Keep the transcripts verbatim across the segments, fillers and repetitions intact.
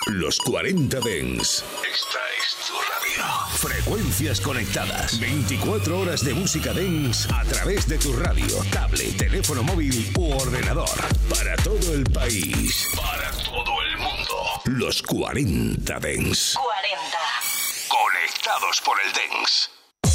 Los cuarenta Dance. Esta es tu radio. Frecuencias conectadas. veinticuatro horas de música dance a través de tu radio, tablet, teléfono móvil u ordenador. Para todo el país. Para todo el mundo. Los cuarenta Dance. cuarenta. Conectados por el dance.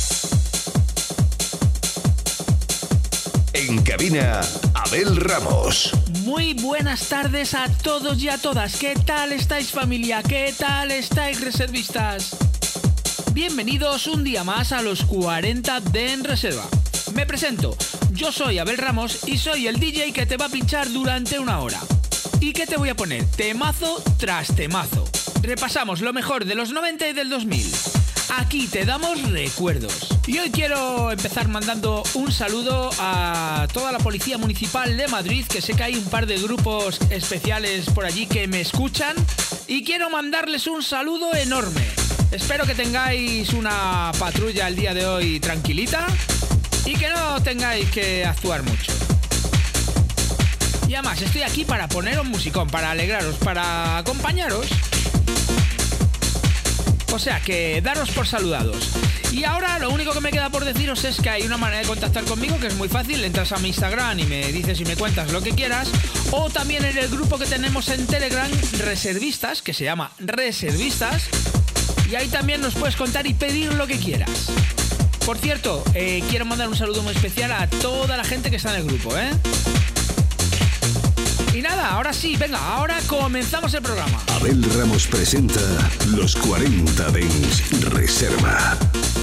En cabina, Abel Ramos. Muy buenas tardes a todos y a todas. ¿Qué tal estáis, familia? ¿Qué tal estáis, reservistas? Bienvenidos un día más a los cuarenta de En Reserva. Me presento, yo soy Abel Ramos y soy el D J que te va a pinchar durante una hora. ¿Y qué te voy a poner? Temazo tras temazo. Repasamos lo mejor de los noventa y del dos mil. Aquí te damos recuerdos. Y hoy quiero empezar mandando un saludo a toda la Policía Municipal de Madrid, que sé que hay un par de grupos especiales por allí que me escuchan, y quiero mandarles un saludo enorme. Espero que tengáis una patrulla el día de hoy tranquilita y que no tengáis que actuar mucho. Y además estoy aquí para poneros musicón, para alegraros, para acompañaros. O sea que daros por saludados. Y ahora lo único que me queda por deciros es que hay una manera de contactar conmigo que es muy fácil. Entras a mi Instagram y me dices y me cuentas lo que quieras. O también en el grupo que tenemos en Telegram, Reservistas, que se llama Reservistas. Y ahí también nos puedes contar y pedir lo que quieras. Por cierto, eh, quiero mandar un saludo muy especial a toda la gente que está en el grupo, ¿eh? Y nada, ahora sí, venga, ahora comenzamos el programa. Abel Ramos presenta Los cuarenta Dance Reserva.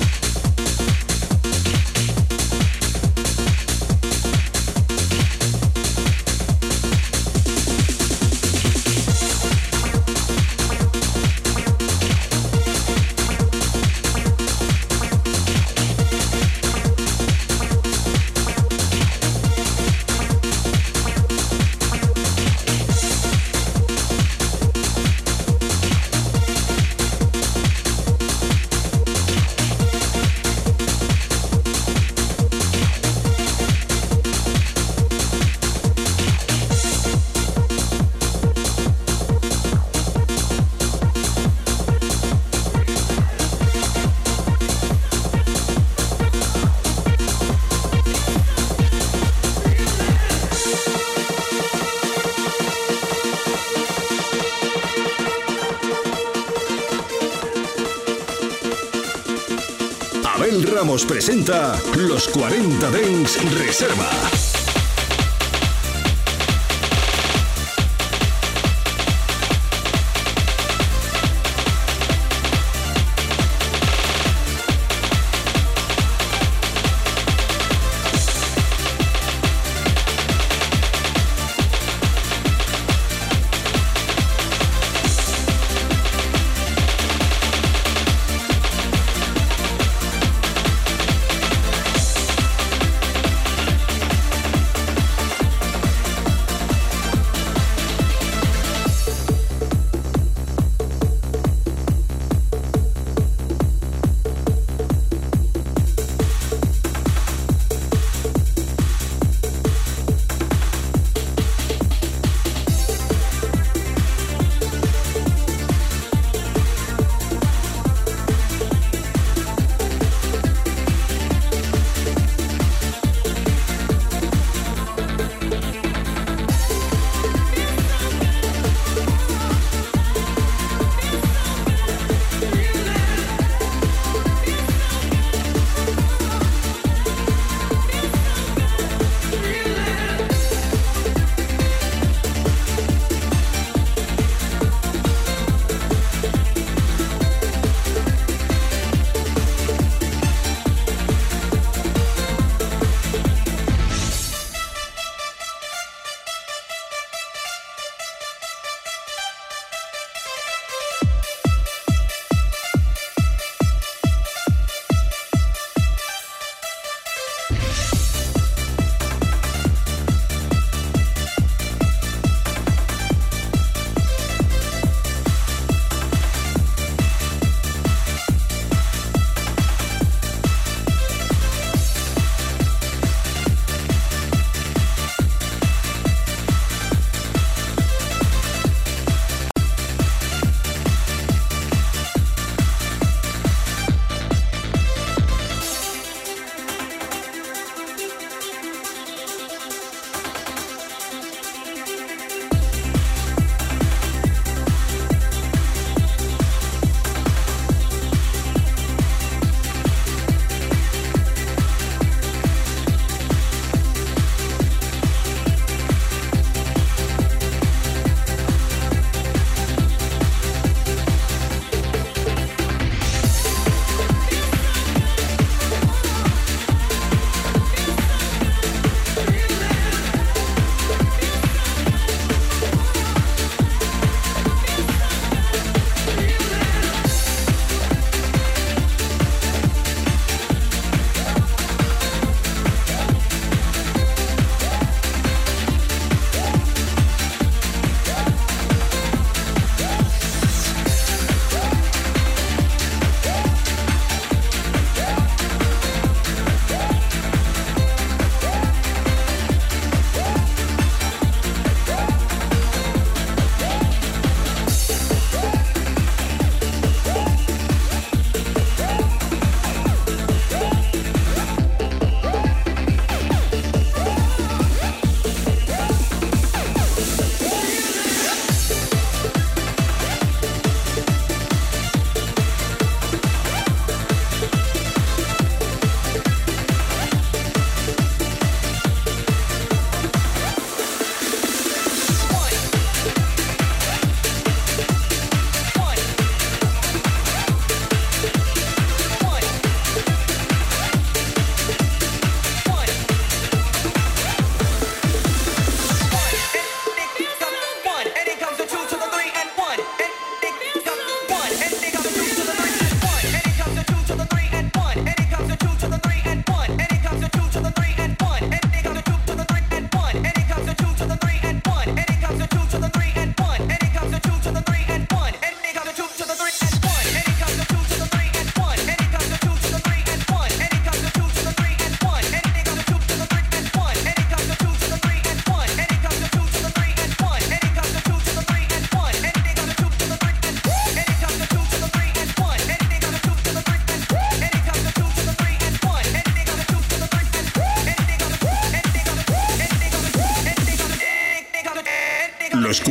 Abel Ramos presenta Los cuarenta Dance Reserva.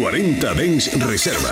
cuarenta Dance Reserva.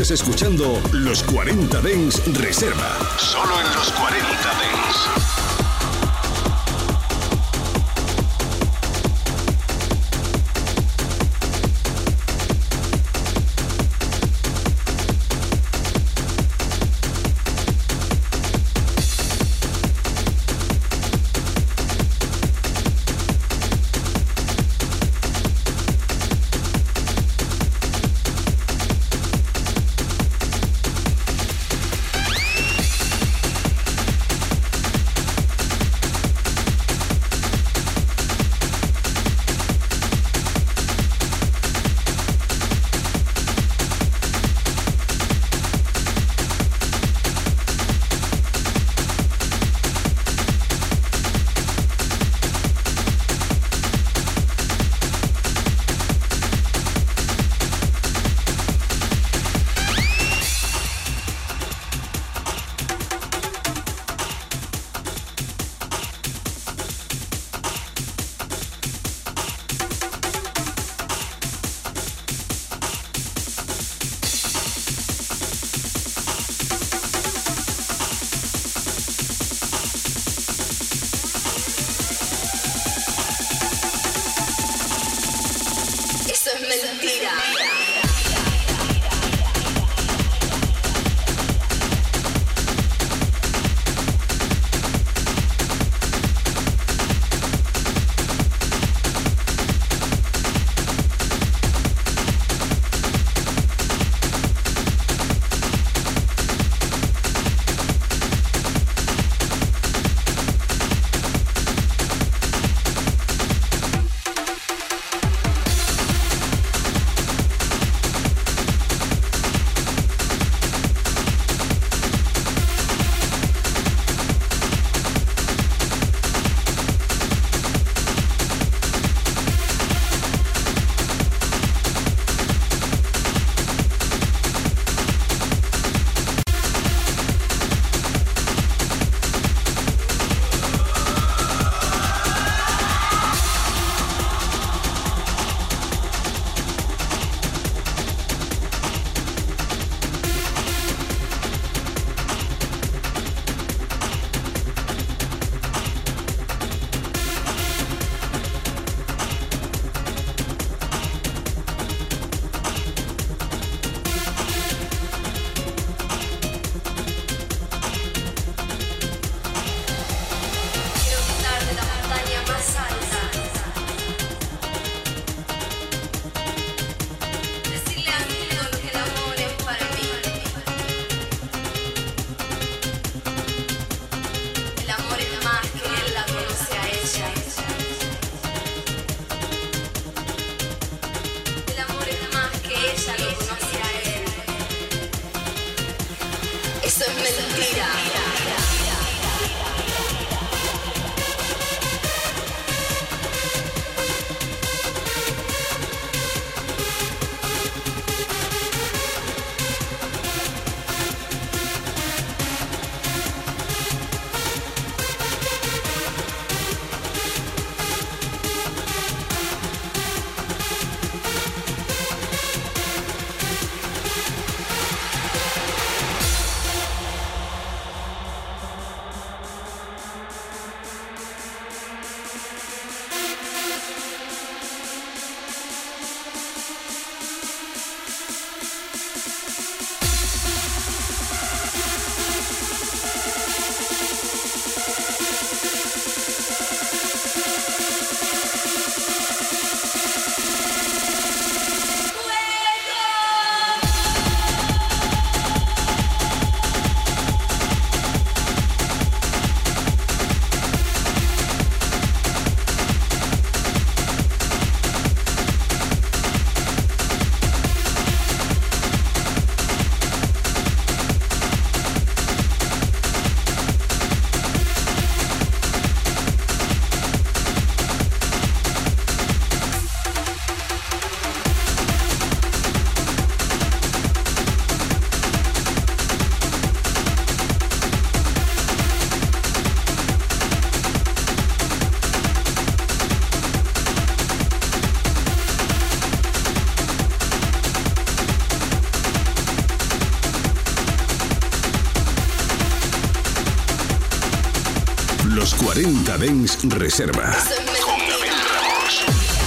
Estás escuchando Los cuarenta Dance Reserva. Solo en Los cuarenta Dance. Los cuarenta Dance Reserva. Con Abel Ramos.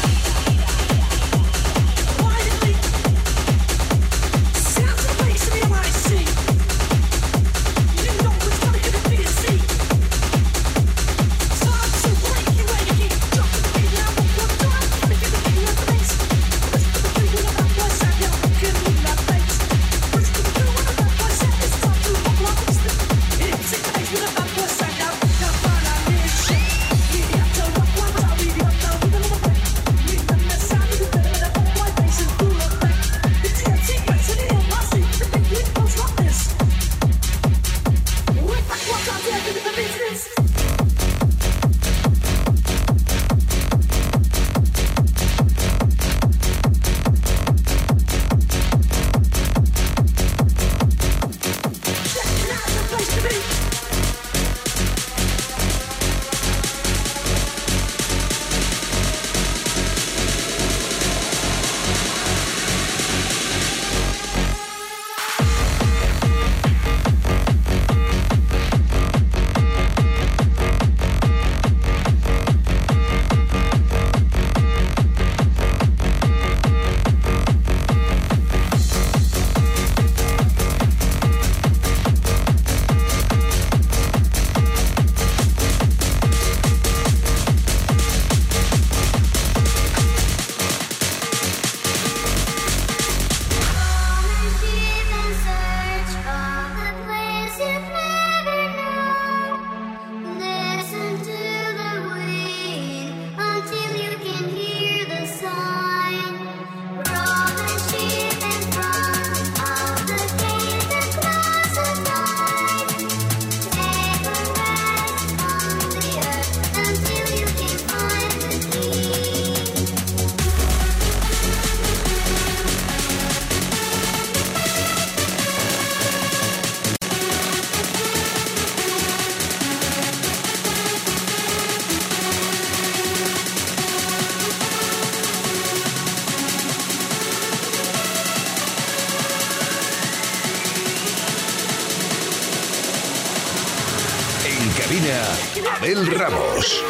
Abel Ramos.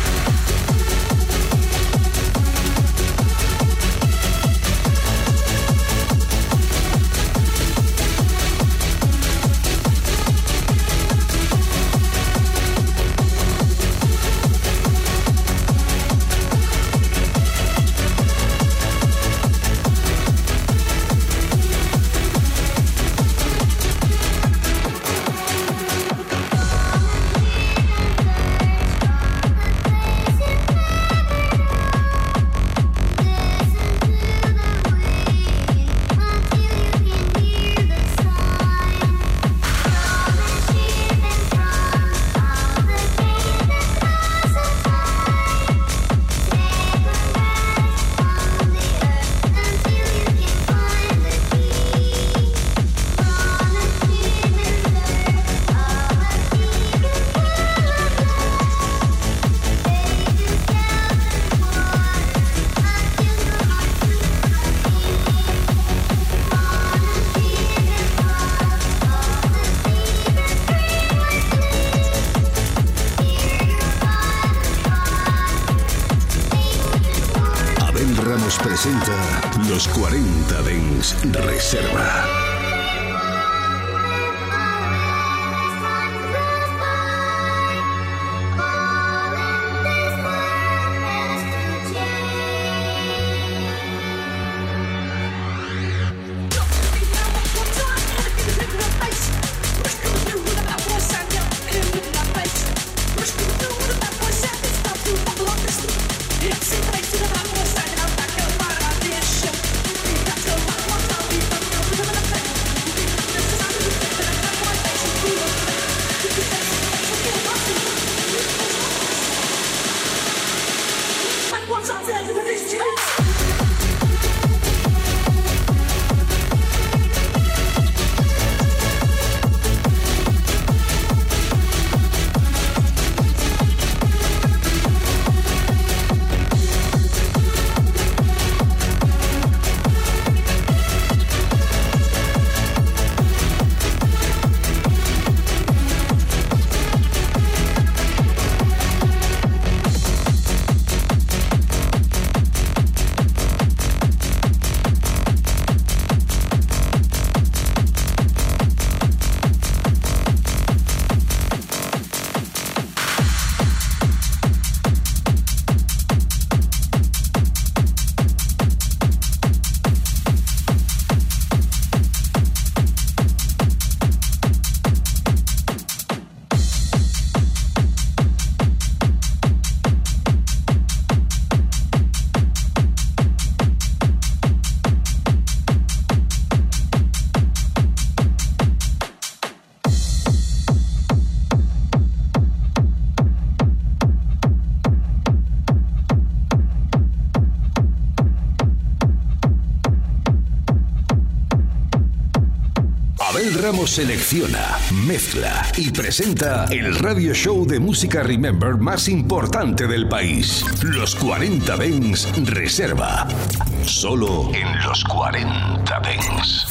Presenta los cuarenta Dance Reserva. We'll be right back. Ramos selecciona, mezcla y presenta el radio show de música Remember más importante del país. Los cuarenta Dance Reserva. Solo en los cuarenta Dance.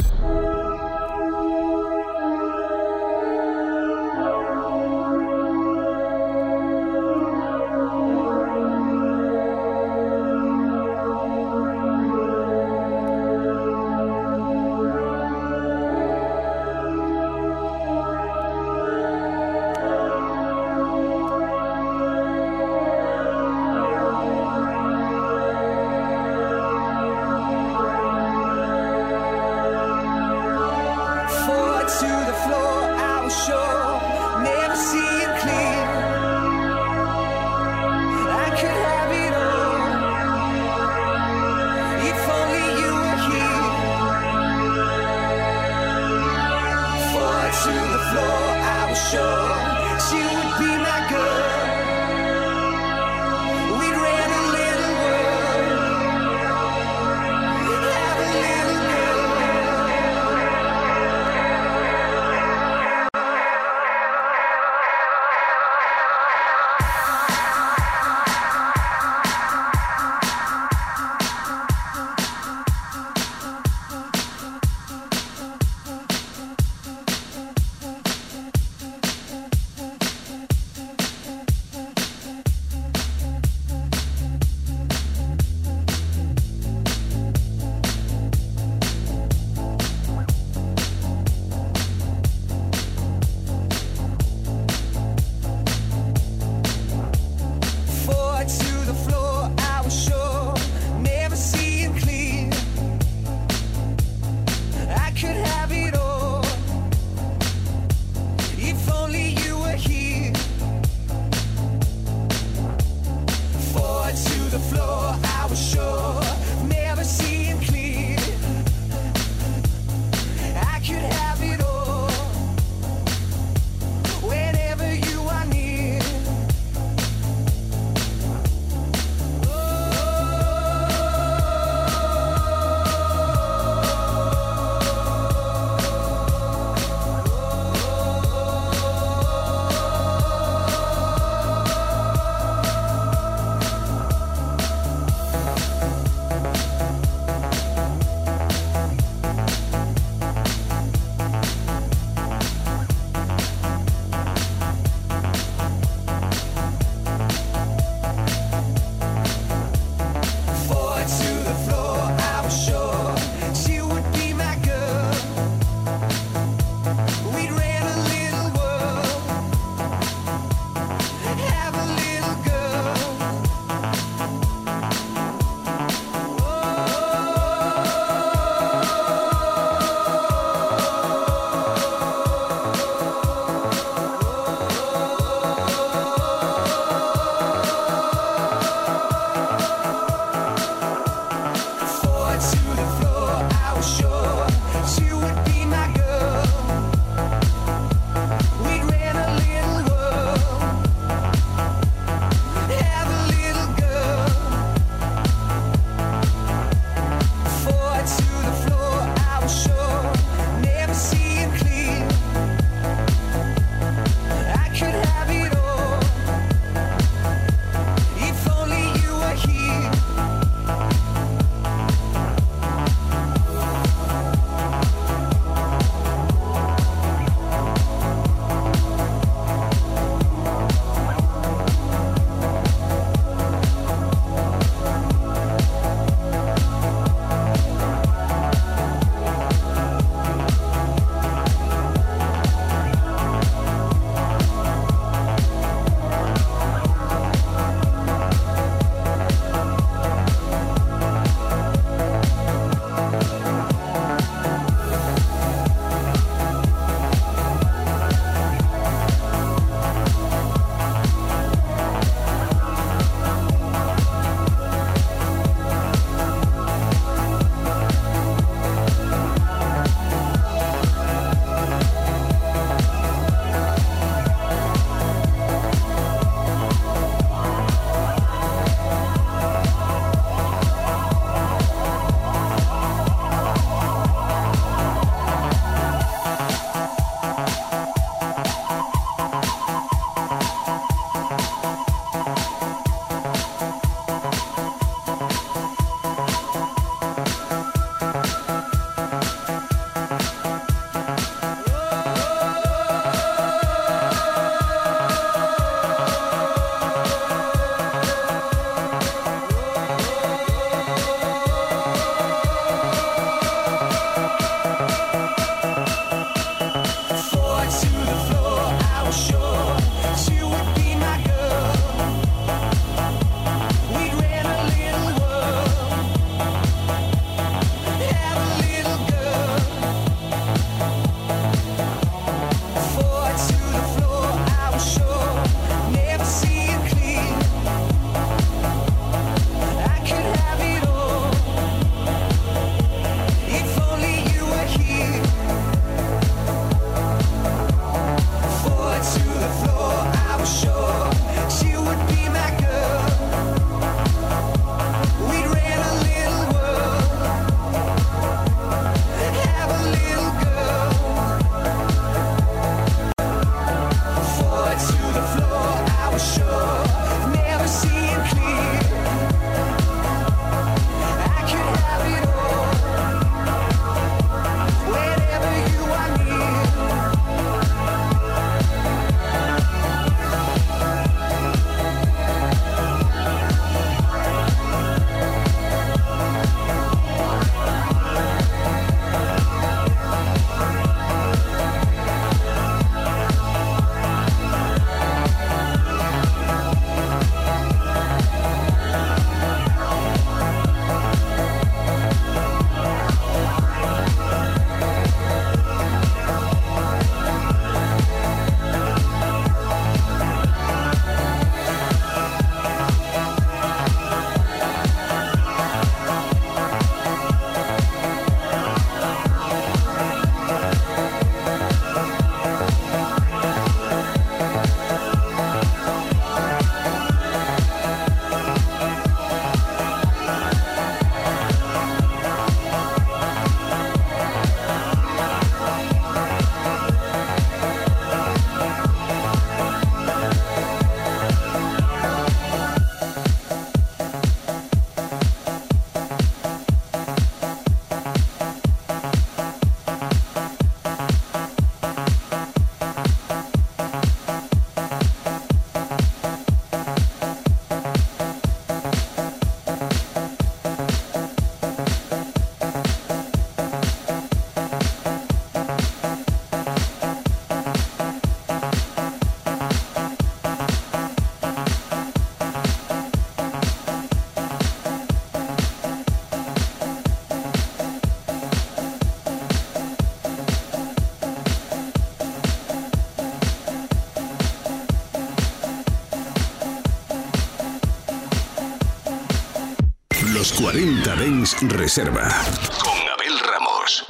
Los cuarenta Dance Reserva con Abel Ramos.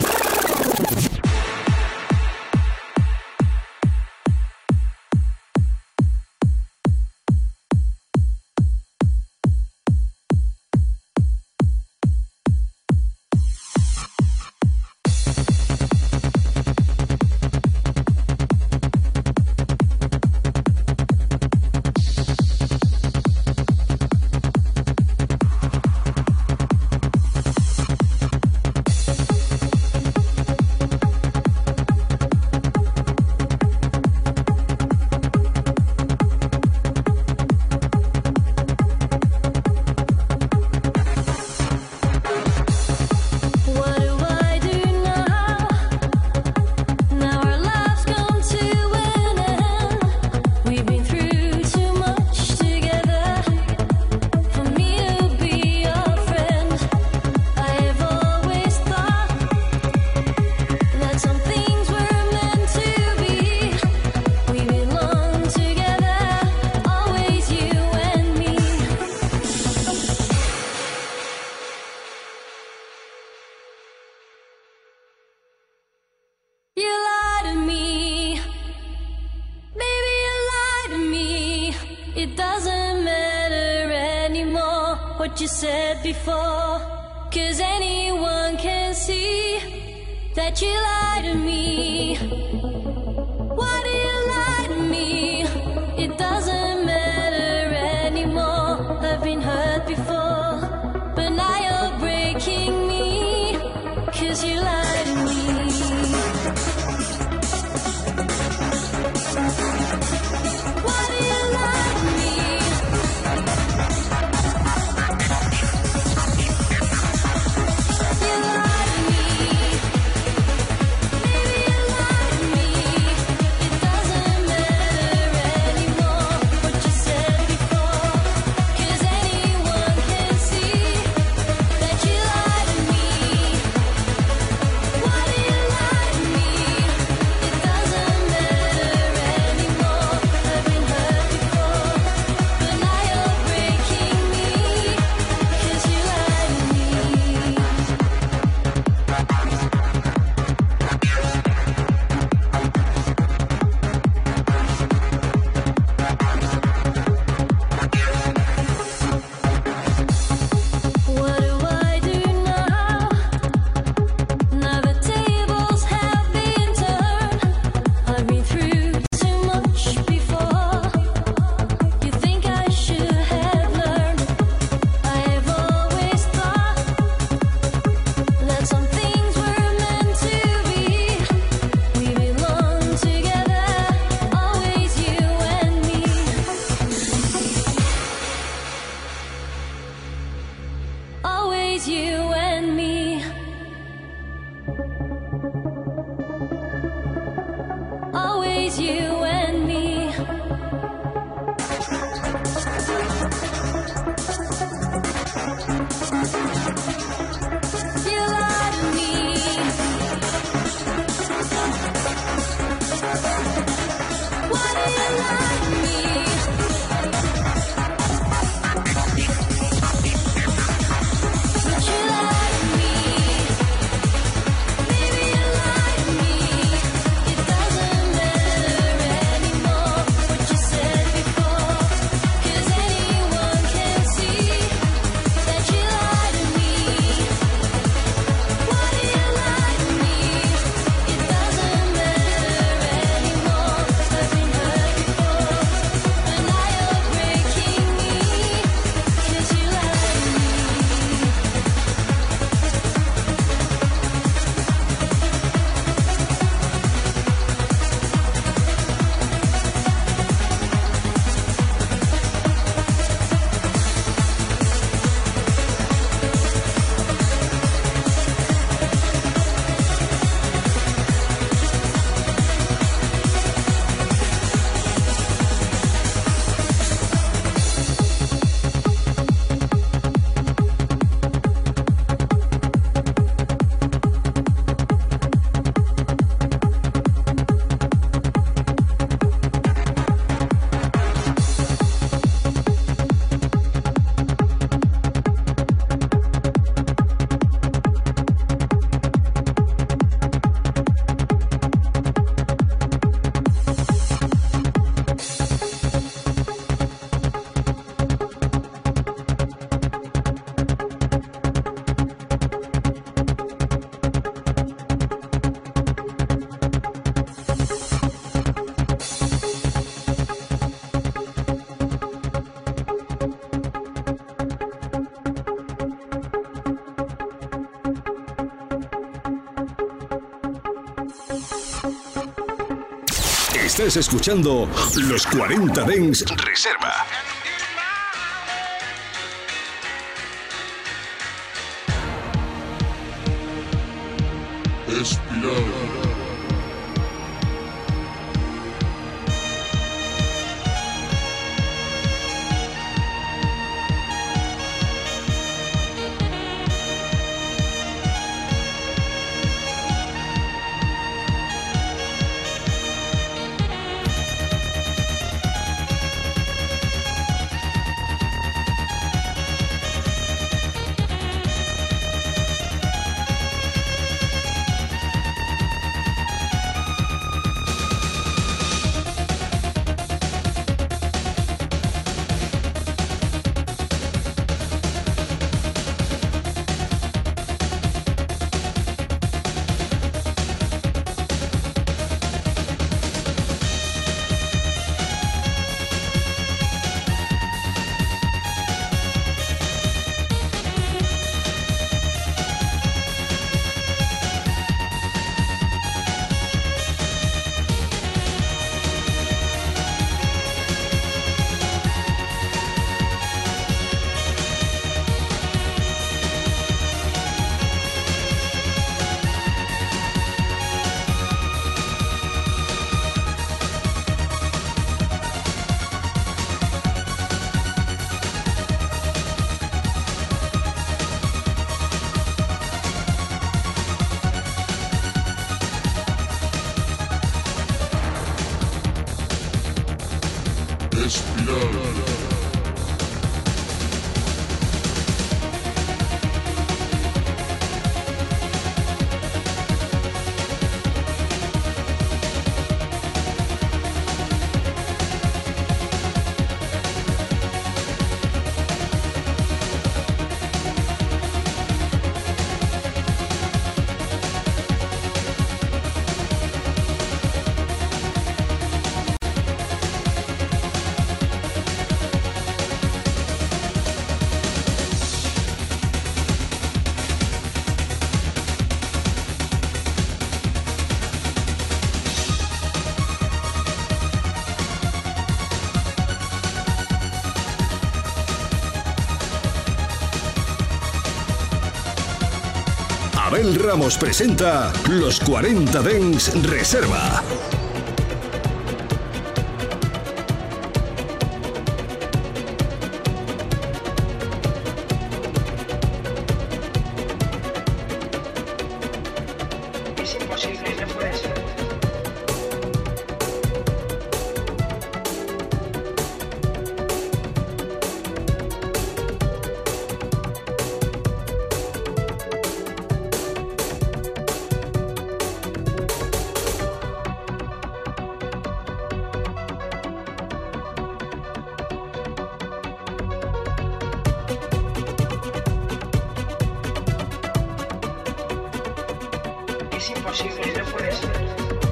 what you said before, 'cause anyone can see that you lied to me. is you and me. You lie to me. Why do you lie to me? But you lie to me. Maybe you lie to me. It doesn't matter anymore what you said before, 'cause anyone can see that you lie to me. Why do you lie to me? It doesn't matter anymore. I've been hurt before, but now you're breaking me, 'cause you lie to me. Estás escuchando Los cuarenta Dance Reserva. Espiral. Abel Ramos presenta Los cuarenta Dance Reserva. imposible, no puede ser.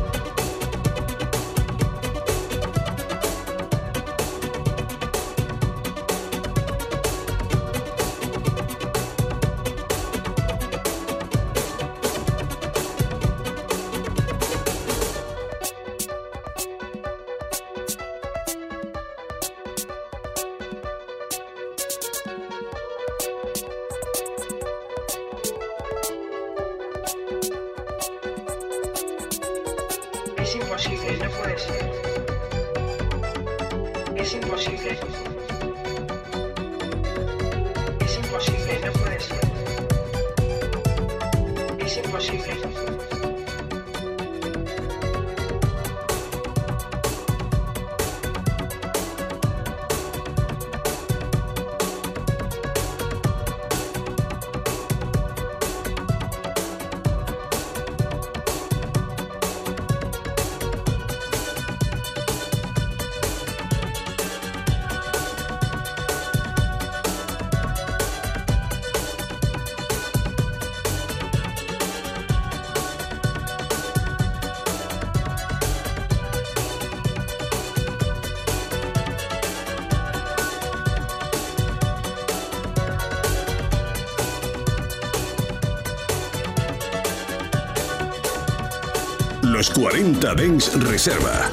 Es imposible, no puede ser. Es imposible. Es imposible, no puede ser. Es imposible. Los cuarenta Dance Reserva.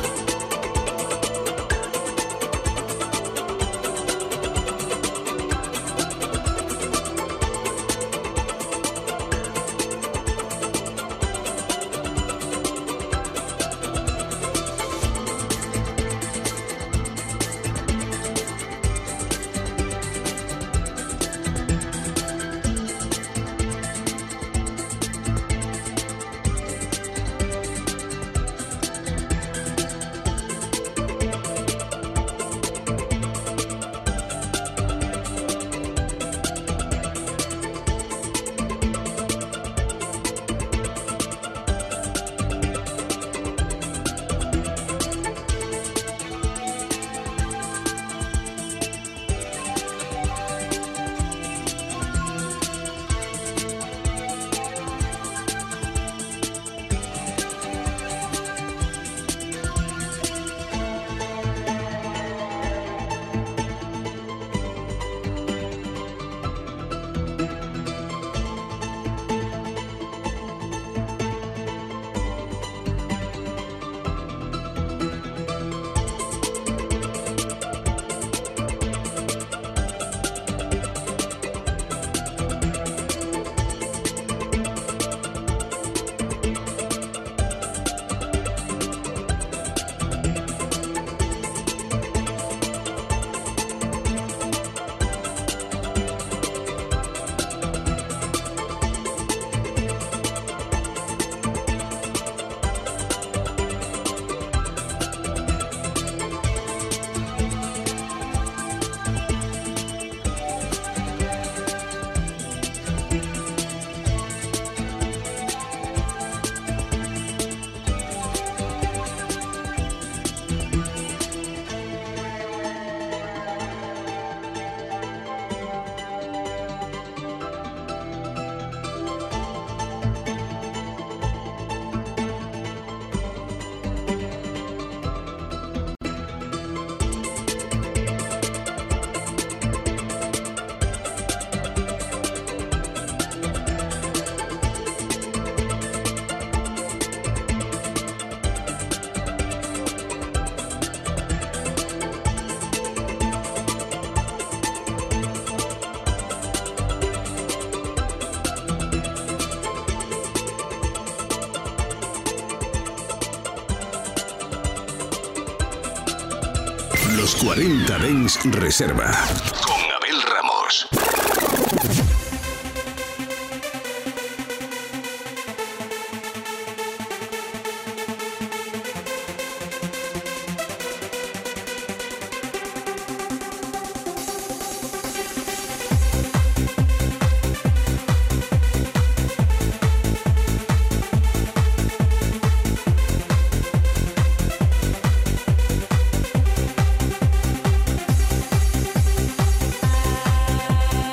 Los cuarenta Dance Reserva. Con Abel Ramos. Thank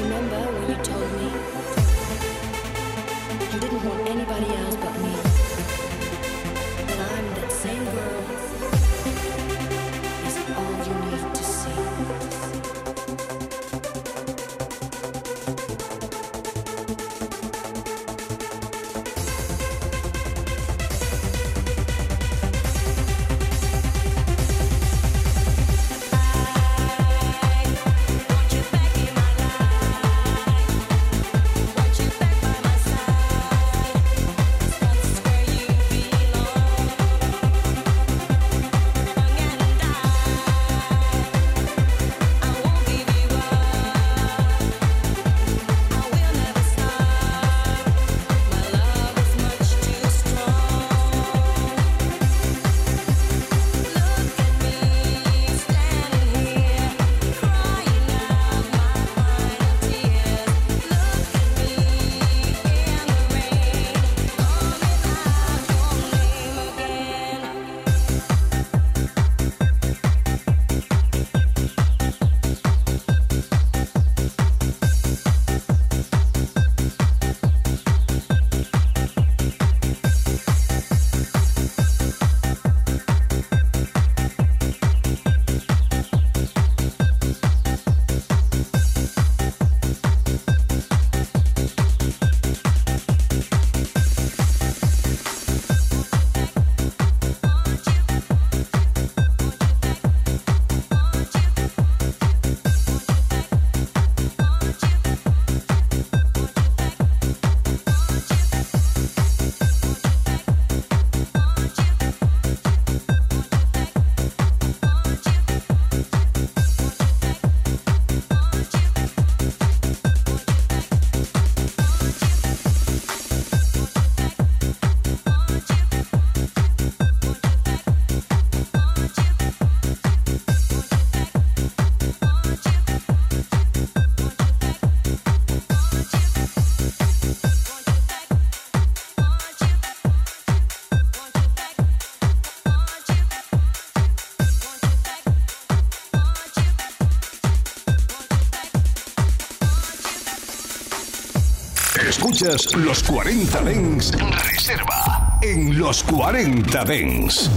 Remember when you told me you didn't want anybody else but me? That I'm that same girl is all you need to see. Escuchas los cuarenta Dance Reserva en los cuarenta Dance.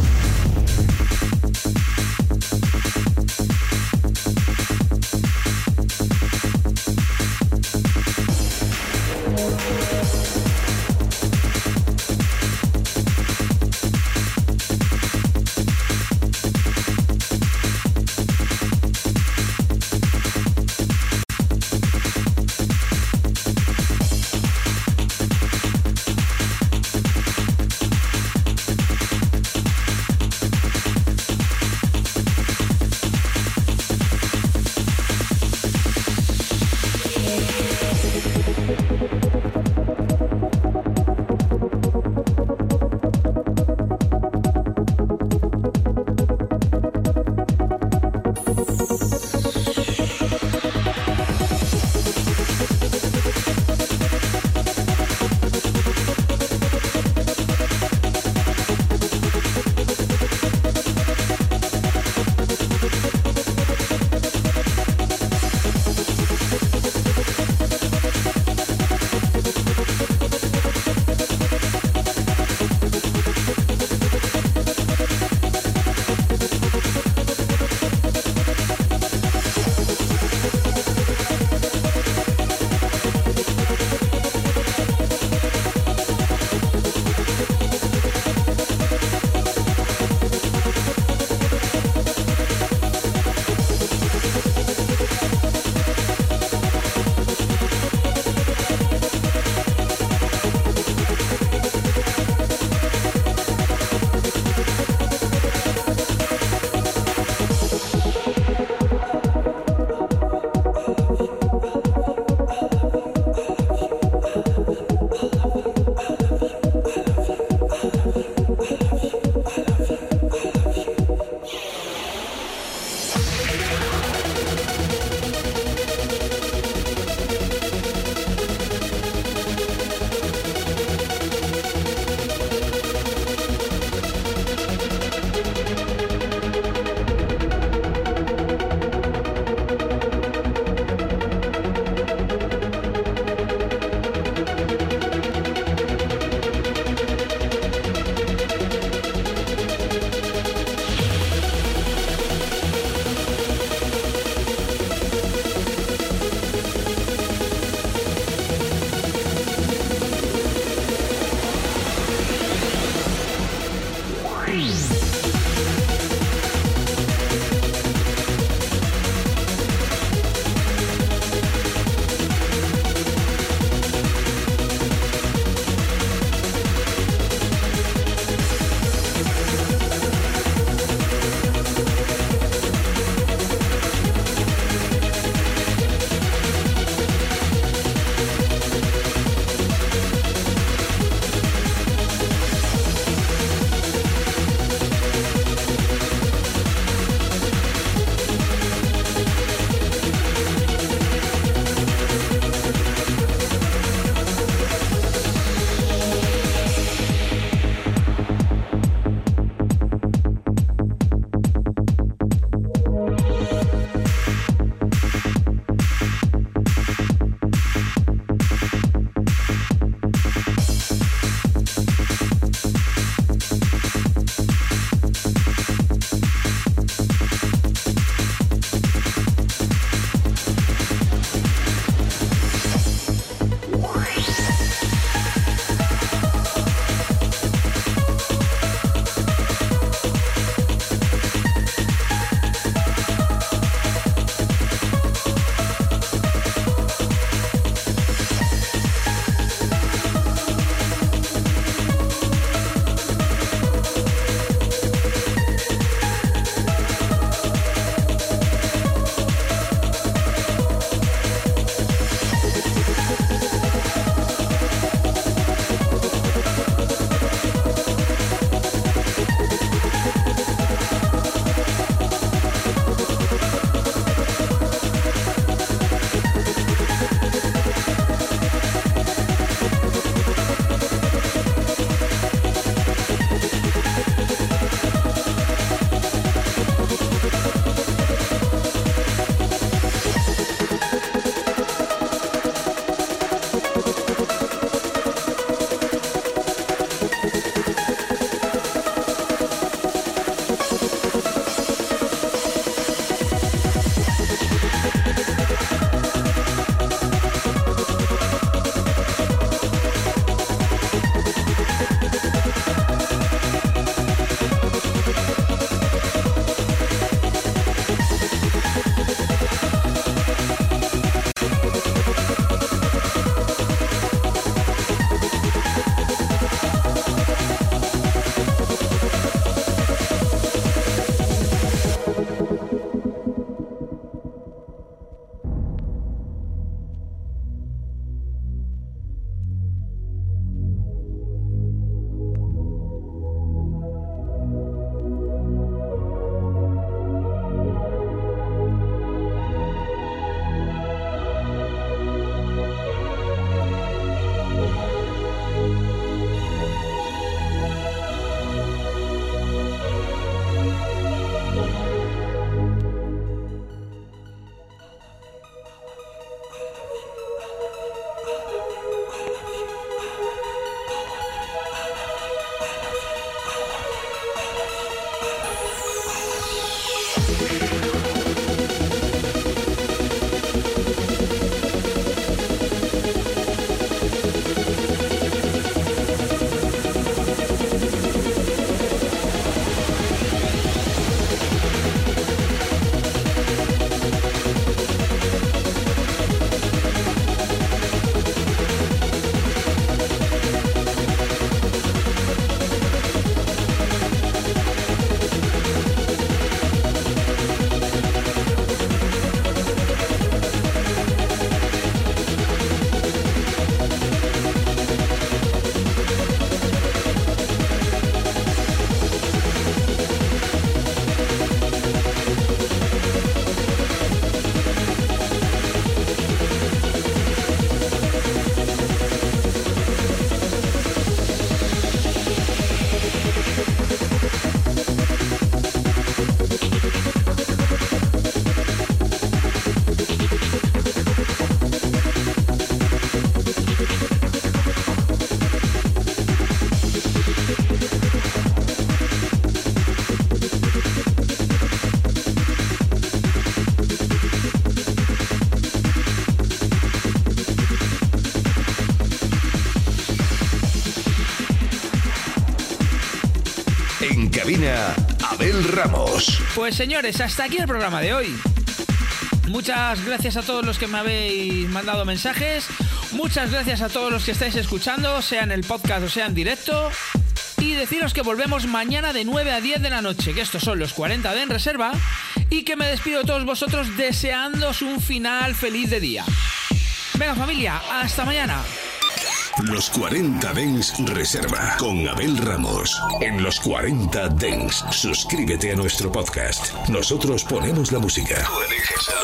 termina Abel Ramos. Pues señores, hasta aquí el programa de hoy. Muchas gracias a todos los que me habéis mandado mensajes. Muchas gracias a todos los que estáis escuchando, sea en el podcast o sea en directo. Y deciros que volvemos mañana de nueve a diez de la noche, que estos son los cuarenta de En Reserva. Y que me despido de todos vosotros deseándoos un final feliz de día. Venga familia, hasta mañana. Los cuarenta Dance Reserva con Abel Ramos. En Los cuarenta Dance, suscríbete a nuestro podcast. Nosotros ponemos la música. Tú eliges el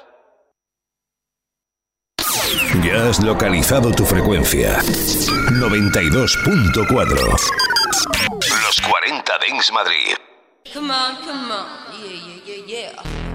lugar. Ya has localizado tu frecuencia. noventa y dos punto cuatro. Los cuarenta Dance Madrid. Come on, come on. Yeah, yeah, yeah, yeah.